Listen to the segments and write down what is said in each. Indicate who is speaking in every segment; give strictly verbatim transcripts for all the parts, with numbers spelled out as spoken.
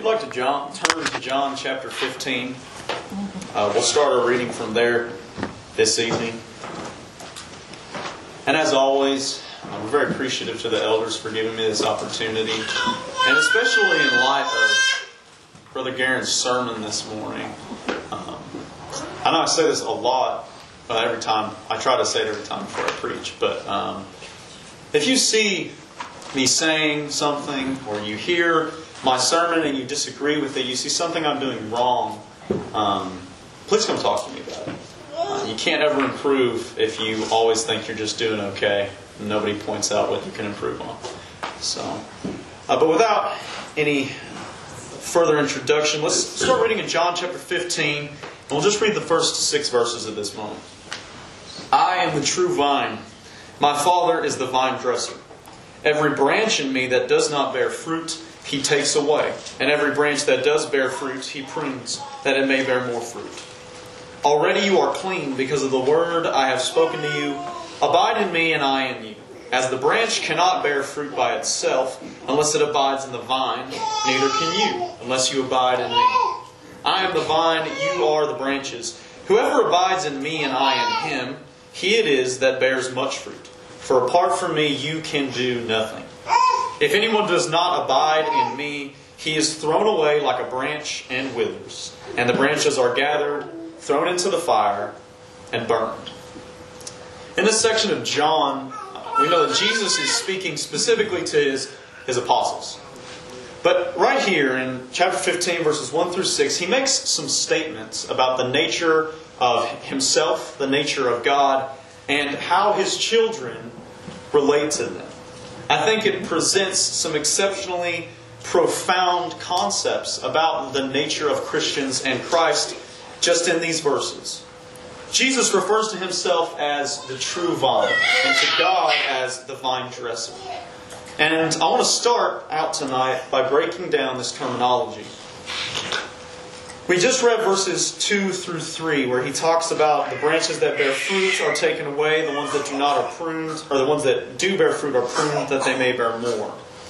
Speaker 1: I'd like to John, turn to John chapter fifteen. Uh, we'll start our reading from there this evening. And as always, I'm very appreciative to the elders for giving me this opportunity. And especially in light of Brother Garen's sermon this morning. Um, I know I say this a lot, but every time, I try to say it every time before I preach. But um, if you see me saying something, or you hear my sermon and you disagree with it, you see something I'm doing wrong, um, please come talk to me about it. Uh, you can't ever improve if you always think you're just doing okay and nobody points out what you can improve on. So, uh, but without any further introduction, let's start reading in John chapter fifteen, and we'll just read the first six verses of this moment. I am the true vine. My Father is the vine dresser. Every branch in me that does not bear fruit, He takes away. And every branch that does bear fruit, He prunes, that it may bear more fruit. Already you are clean because of the word I have spoken to you. Abide in me and I in you. As the branch cannot bear fruit by itself unless it abides in the vine, neither can you unless you abide in me. I am the vine, you are the branches. Whoever abides in me and I in him, he it is that bears much fruit. For apart from me you can do nothing. If anyone does not abide in me, he is thrown away like a branch and withers. And the branches are gathered, thrown into the fire, and burned. In this section of John, we know that Jesus is speaking specifically to his, his apostles. But right here in chapter fifteen, verses one through six, he makes some statements about the nature of himself, the nature of God, and how his children relate to them. I think it presents some exceptionally profound concepts about the nature of Christians and Christ just in these verses. Jesus refers to himself as the true vine and to God as the vine dresser. And I want to start out tonight by breaking down this terminology. We just read verses two through three where he talks about the branches that bear fruit are taken away, the ones that do not are pruned, or the ones that do bear fruit are pruned that they may bear more.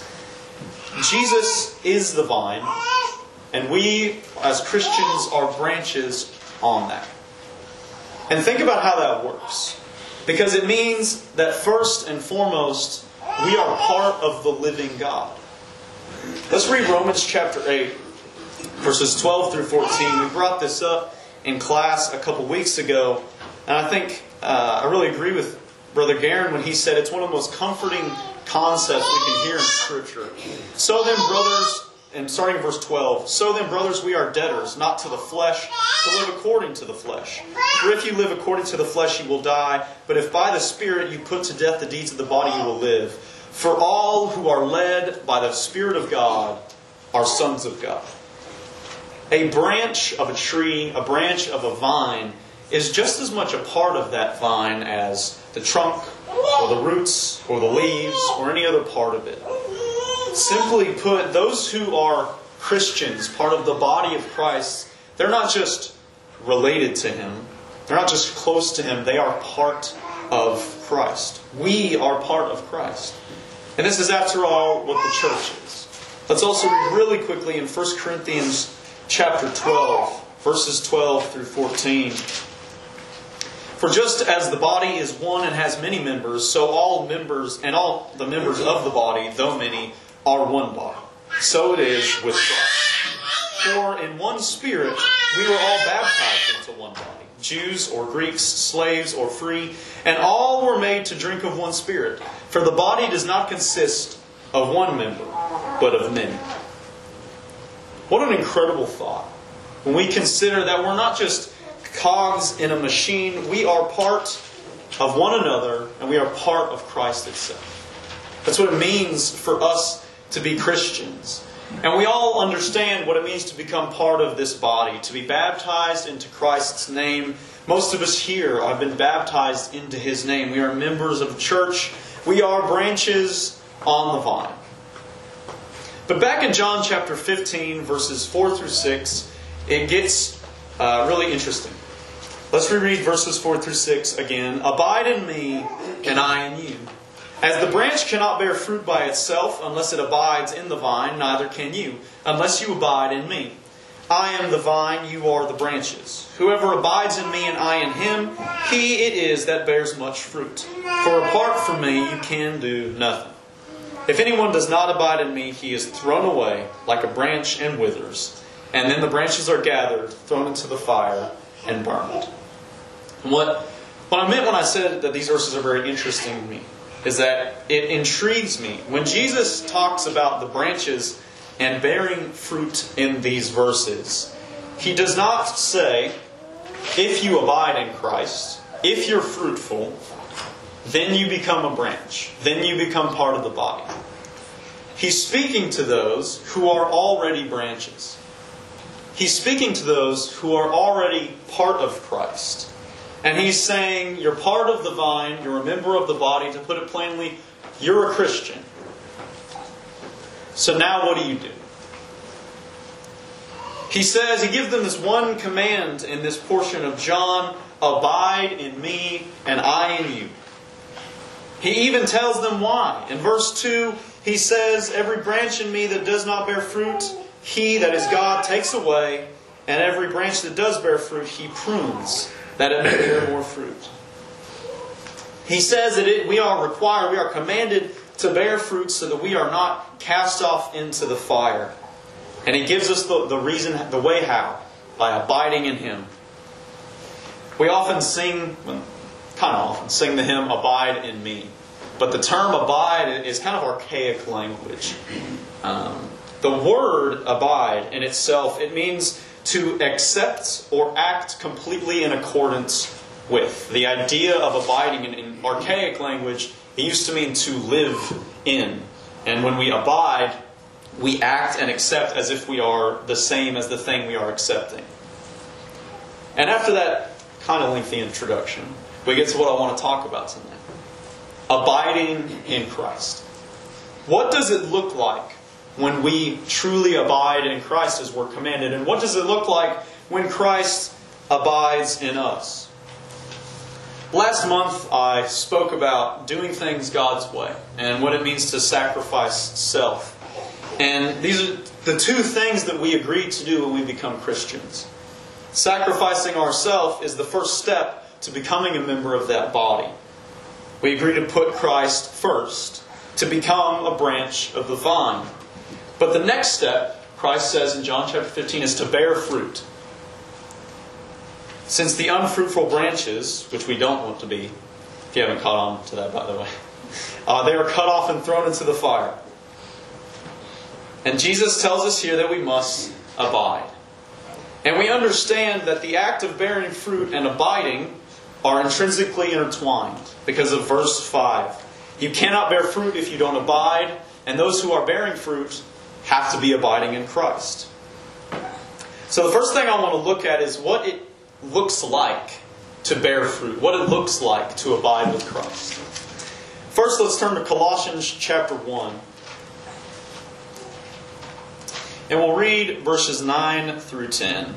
Speaker 1: Jesus is the vine, and we as Christians are branches on that. And think about how that works. Because it means that first and foremost, we are part of the living God. Let's read Romans chapter eight. Verses twelve through fourteen. We brought this up in class a couple weeks ago. And I think uh, I really agree with Brother Garen when he said it's one of the most comforting concepts we can hear in Scripture. So then, brothers, and starting in verse twelve, so then, brothers, we are debtors, not to the flesh, to live according to the flesh. For if you live according to the flesh, you will die. But if by the Spirit you put to death the deeds of the body, you will live. For all who are led by the Spirit of God are sons of God. A branch of a tree, a branch of a vine, is just as much a part of that vine as the trunk, or the roots, or the leaves, or any other part of it. Simply put, those who are Christians, part of the body of Christ, they're not just related to Him. They're not just close to Him. They are part of Christ. We are part of Christ. And this is, after all, what the church is. Let's also read really quickly in First Corinthians chapter twelve, verses twelve through fourteen. For just as the body is one and has many members, so all members and all the members of the body, though many, are one body. So it is with Christ. For in one Spirit we were all baptized into one body, Jews or Greeks, slaves or free, and all were made to drink of one Spirit. For the body does not consist of one member, but of many. What an incredible thought. When we consider that we're not just cogs in a machine, we are part of one another, and we are part of Christ itself. That's what it means for us to be Christians. And we all understand what it means to become part of this body, to be baptized into Christ's name. Most of us here have been baptized into His name. We are members of the church. We are branches on the vine. But back in John chapter fifteen, verses four through six, it gets uh, really interesting. Let's reread verses four through six again. Abide in me, and I in you. As the branch cannot bear fruit by itself unless it abides in the vine, neither can you, unless you abide in me. I am the vine, you are the branches. Whoever abides in me and I in him, he it is that bears much fruit. For apart from me you can do nothing. If anyone does not abide in me, he is thrown away like a branch and withers. And then the branches are gathered, thrown into the fire, and burned. And what, what I meant when I said that these verses are very interesting to me is that it intrigues me. When Jesus talks about the branches and bearing fruit in these verses, He does not say, if you abide in Christ, if you're fruitful, then you become a branch. Then you become part of the body. He's speaking to those who are already branches. He's speaking to those who are already part of Christ. And He's saying, you're part of the vine, you're a member of the body. To put it plainly, you're a Christian. So now what do you do? He says, He gives them this one command in this portion of John, abide in me and I in you. He even tells them why. In verse two, He says, every branch in me that does not bear fruit, He, that is God, takes away. And every branch that does bear fruit, He prunes, that it may bear more fruit. He says that it, we are required, we are commanded to bear fruit so that we are not cast off into the fire. And He gives us the, the reason, the way how, by abiding in Him. We often sing, well, kind of often, sing the hymn, Abide in Me. But the term abide is kind of archaic language. Um, the word abide in itself, it means to accept or act completely in accordance with. The idea of abiding in, in archaic language, it used to mean to live in. And when we abide, we act and accept as if we are the same as the thing we are accepting. And after that kind of lengthy introduction, we get to what I want to talk about tonight. Abiding in Christ. What does it look like when we truly abide in Christ as we're commanded? And what does it look like when Christ abides in us? Last month I spoke about doing things God's way and what it means to sacrifice self. And these are the two things that we agree to do when we become Christians. Sacrificing ourselves is the first step to becoming a member of that body. We agree to put Christ first, to become a branch of the vine. But the next step, Christ says in John chapter fifteen, is to bear fruit. Since the unfruitful branches, which we don't want to be, if you haven't caught on to that by the way, uh, they are cut off and thrown into the fire. And Jesus tells us here that we must abide. And we understand that the act of bearing fruit and abiding are intrinsically intertwined because of verse five. You cannot bear fruit if you don't abide, and those who are bearing fruit have to be abiding in Christ. So the first thing I want to look at is what it looks like to bear fruit, what it looks like to abide with Christ. First, let's turn to Colossians chapter one. And we'll read verses nine through ten.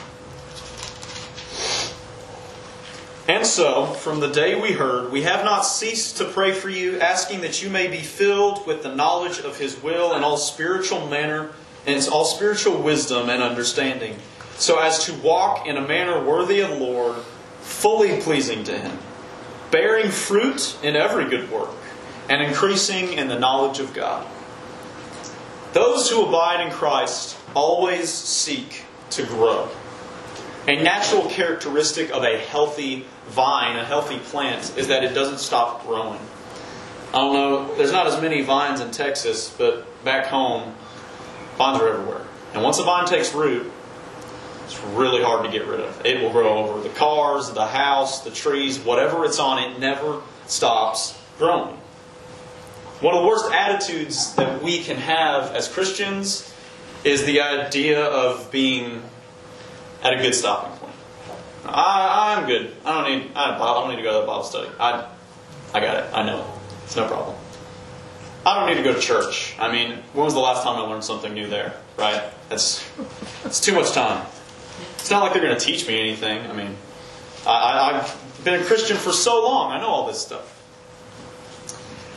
Speaker 1: And so, from the day we heard, we have not ceased to pray for you, asking that you may be filled with the knowledge of His will and all spiritual manner, and all spiritual wisdom and understanding, so as to walk in a manner worthy of the Lord, fully pleasing to Him, bearing fruit in every good work, and increasing in the knowledge of God. Those who abide in Christ always seek to grow. A natural characteristic of a healthy vine, a healthy plant, is that it doesn't stop growing. I don't know, there's not as many vines in Texas, but back home, vines are everywhere. And once a vine takes root, it's really hard to get rid of. It will grow over the cars, the house, the trees, whatever it's on, it never stops growing. One of the worst attitudes that we can have as Christians is the idea of being at a good stopping point. I, I'm good. I don't need. I don't need to go to the Bible study. I, I got it. I know it. It's no problem. I don't need to go to church. I mean, when was the last time I learned something new there? Right? That's it's too much time. It's not like they're going to teach me anything. I mean, I, I, I've been a Christian for so long. I know all this stuff.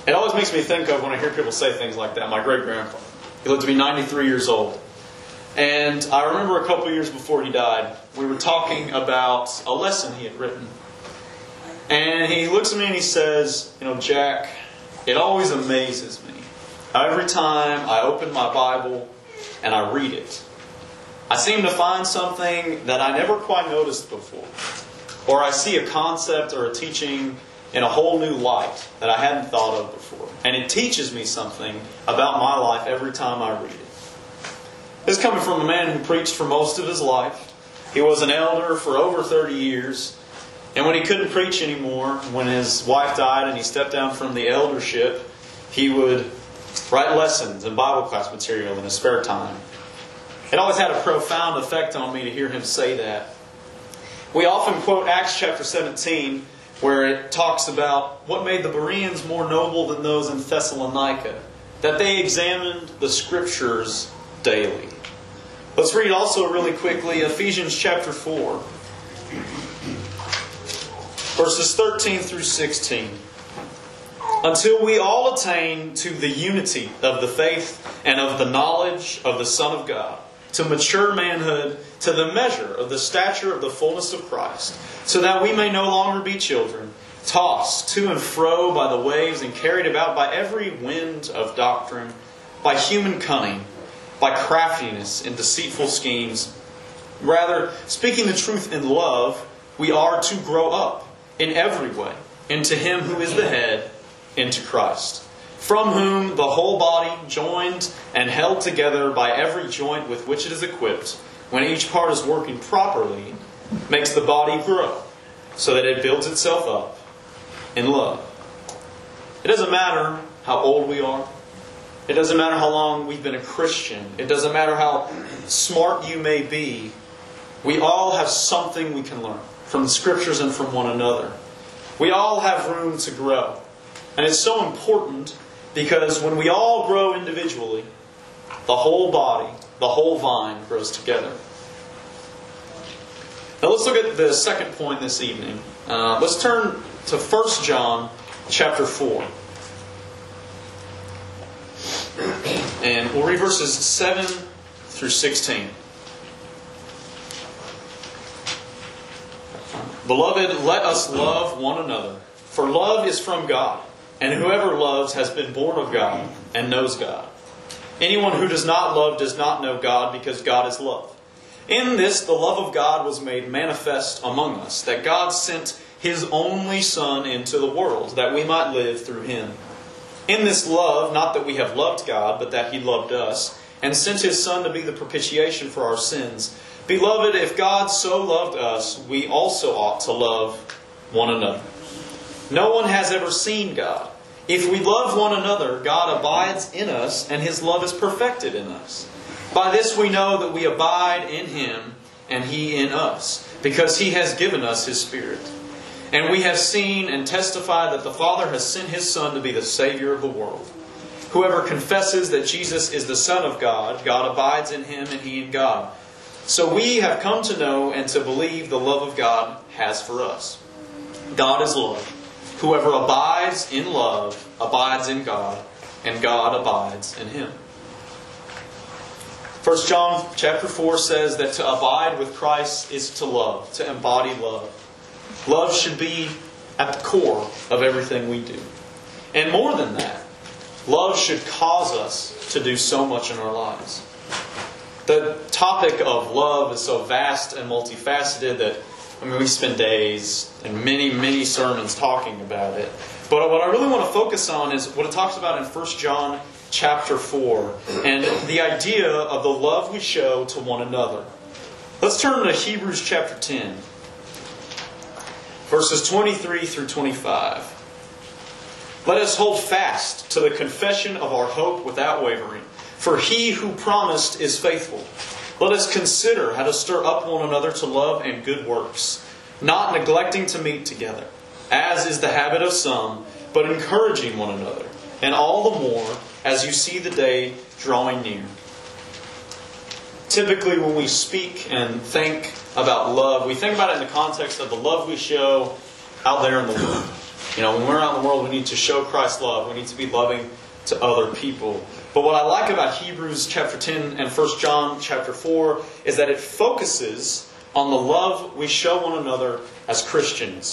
Speaker 1: It always makes me think of when I hear people say things like that. My great-grandpa. He lived to be ninety-three years old. And I remember a couple of years before he died, we were talking about a lesson he had written. And he looks at me and he says, you know, Jack, it always amazes me. Every time I open my Bible and I read it, I seem to find something that I never quite noticed before. Or I see a concept or a teaching in a whole new light that I hadn't thought of before. And it teaches me something about my life every time I read it. This is coming from a man who preached for most of his life. He was an elder for over thirty years. And when he couldn't preach anymore, when his wife died and he stepped down from the eldership, he would write lessons and Bible class material in his spare time. It always had a profound effect on me to hear him say that. We often quote Acts chapter seventeen, where it talks about what made the Bereans more noble than those in Thessalonica, that they examined the Scriptures daily. Let's read also really quickly Ephesians chapter four, verses thirteen through sixteen. Until we all attain to the unity of the faith and of the knowledge of the Son of God, to mature manhood, to the measure of the stature of the fullness of Christ, so that we may no longer be children, tossed to and fro by the waves and carried about by every wind of doctrine, by human cunning, by craftiness in deceitful schemes. Rather, speaking the truth in love, we are to grow up in every way into Him who is the head, into Christ, from whom the whole body, joined and held together by every joint with which it is equipped, when each part is working properly, makes the body grow, so that it builds itself up in love. It doesn't matter how old we are. It doesn't matter how long we've been a Christian. It doesn't matter how smart you may be. We all have something we can learn from the Scriptures and from one another. We all have room to grow. And it's so important because when we all grow individually, the whole body, the whole vine grows together. Now let's look at the second point this evening. Uh, let's turn to First John chapter four. And we'll read verses seven through sixteen. Beloved, let us love one another, for love is from God, and whoever loves has been born of God and knows God. Anyone who does not love does not know God, because God is love. In this, the love of God was made manifest among us, that God sent His only Son into the world, that we might live through Him. In this love, not that we have loved God, but that He loved us, and sent His Son to be the propitiation for our sins. Beloved, if God so loved us, we also ought to love one another. No one has ever seen God. If we love one another, God abides in us, and His love is perfected in us. By this we know that we abide in Him, and He in us, because He has given us His Spirit. And we have seen and testified that the Father has sent His Son to be the Savior of the world. Whoever confesses that Jesus is the Son of God, God abides in Him and He in God. So we have come to know and to believe the love of God has for us. God is love. Whoever abides in love abides in God, and God abides in him. First John chapter four says that to abide with Christ is to love, to embody love. Love should be at the core of everything we do. And more than that, love should cause us to do so much in our lives. The topic of love is so vast and multifaceted that, I mean, we spend days and many, many sermons talking about it. But what I really want to focus on is what it talks about in First John chapter four, and the idea of the love we show to one another. Let's turn to Hebrews chapter ten, verses twenty-three through twenty-five. Let us hold fast to the confession of our hope without wavering, for He who promised is faithful. Let us consider how to stir up one another to love and good works, not neglecting to meet together, as is the habit of some, but encouraging one another, and all the more as you see the day drawing near. Typically when we speak and think about love, we think about it in the context of the love we show out there in the world. You know, when we're out in the world, we need to show Christ's love. We need to be loving to other people. But what I like about Hebrews chapter ten and First John chapter four is that it focuses on the love we show one another as Christians.